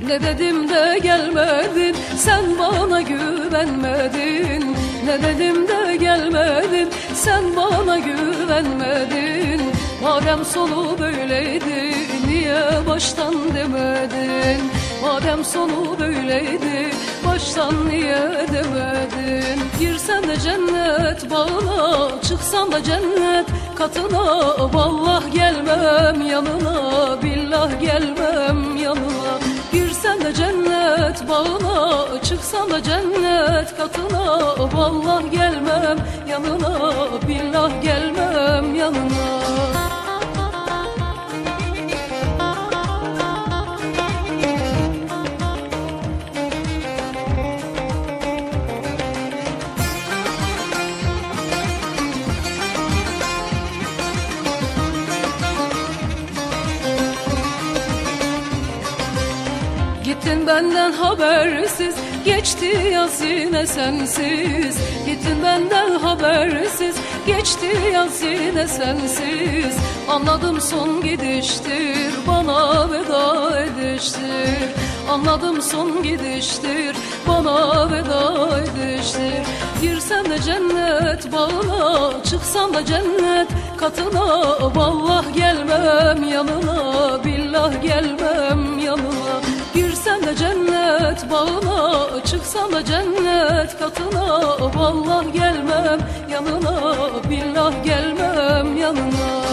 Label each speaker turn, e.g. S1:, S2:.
S1: Ne dedim de gelmedin, sen bana güvenmedin. Ne dedim de gelmedin, sen bana güvenmedin. Madem sonu böyleydi, niye baştan demedin? Madem sonu böyleydi, baştan niye demedin? Girsen de cennet bağına, çıksan da cennet katına. Vallah gelmem yanına, billah gelmem yanına. Girsen de cennet bağına, çıksan da cennet katına. Vallah gelmem yanına, billah gelmem yanına. Gittin benden habersiz, geçti yaz yine sensiz. Gittin benden habersiz, geçti yaz yine sensiz. Anladım son gidiştir, bana veda ediştir. Anladım son gidiştir, bana veda ediştir. Girsen de cennet bağına, çıksan da cennet katına. Vallah gelmem yanına, billah gelmem yanına. Girsen de cennet bağına, çıksan da cennet katına. Vallah gelmem yanına, billah gelmem yanına.